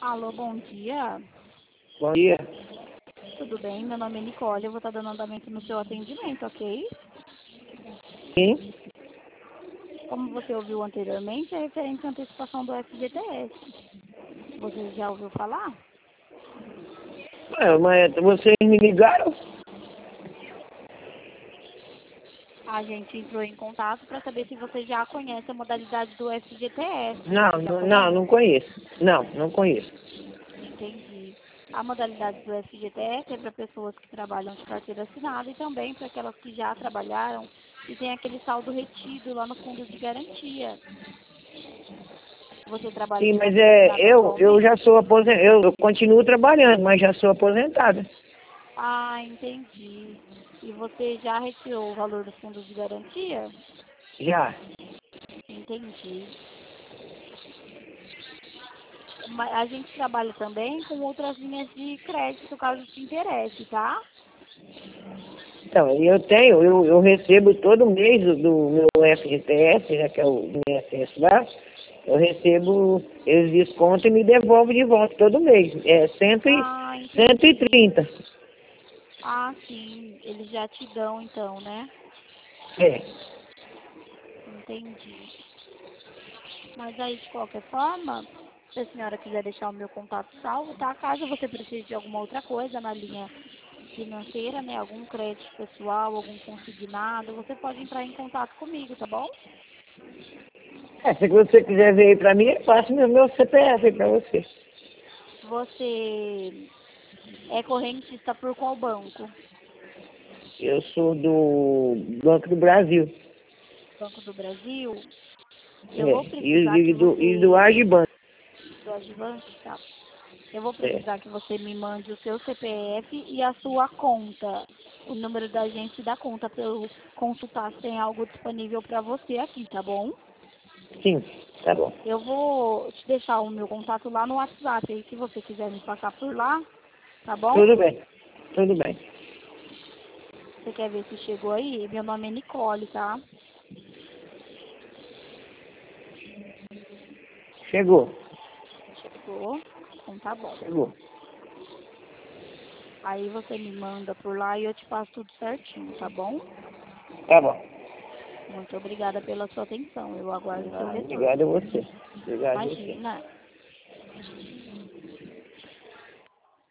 Alô, bom dia. Bom dia. Tudo bem? Meu nome é Nicole. Eu vou estar dando andamento no seu atendimento, ok? Sim? Como você ouviu anteriormente, é referente à antecipação do FGTS. Você já ouviu falar? Mas vocês me ligaram? A gente entrou em contato para saber se você já conhece a modalidade do FGTS. Não, Você já não conhece? conheço. Não conheço. Entendi. A modalidade do FGTS é para pessoas que trabalham de carteira assinada e também para aquelas que já trabalharam e tem aquele saldo retido lá no fundo de garantia. Você trabalha Sim, de mas carteira assinada eu já atualmente? sou aposentado. Eu continuo trabalhando, mas já sou aposentada. Ah, entendi. E você já retirou o valor do fundo de garantia? Já. Entendi. Mas a gente trabalha também com outras linhas de crédito, caso te interesse, tá? Então, eu recebo todo mês do meu FGTS, né, que é o INSS lá, eu recebo, eles descontam e me devolvem de volta todo mês. É Ah, cento e entendi. trinta. Ah, sim. Eles já te dão, então, né? É. Entendi. Mas aí, de qualquer forma, se a senhora quiser deixar o meu contato salvo, tá? Caso você precise de alguma outra coisa na linha financeira, né? Algum crédito pessoal, algum consignado, você pode entrar em contato comigo, tá bom? Se você quiser ver aí pra mim, eu passo meu CPF aí pra você. Você é correntista por qual banco? Eu sou do Banco do Brasil. Banco do Brasil? Eu vou É. precisar que E do você... Agibank. Do Advance, tá? Eu vou É. precisar que você me mande o seu CPF e a sua conta. O número da agência e da conta para eu consultar se tem algo disponível para você aqui, tá bom? Sim, tá bom. Eu vou te deixar o meu contato lá no WhatsApp aí, se você quiser me passar por lá, tá bom? Tudo bem. Tudo bem. Você quer ver se chegou aí? Meu nome é Nicole, tá? Chegou. Chegou? Então tá bom. Chegou. Aí você me manda por lá e eu te passo tudo certinho, tá bom? Tá bom. Muito obrigada pela sua atenção. Eu aguardo o seu retorno. Obrigado a você. Obrigado a você. Imagina.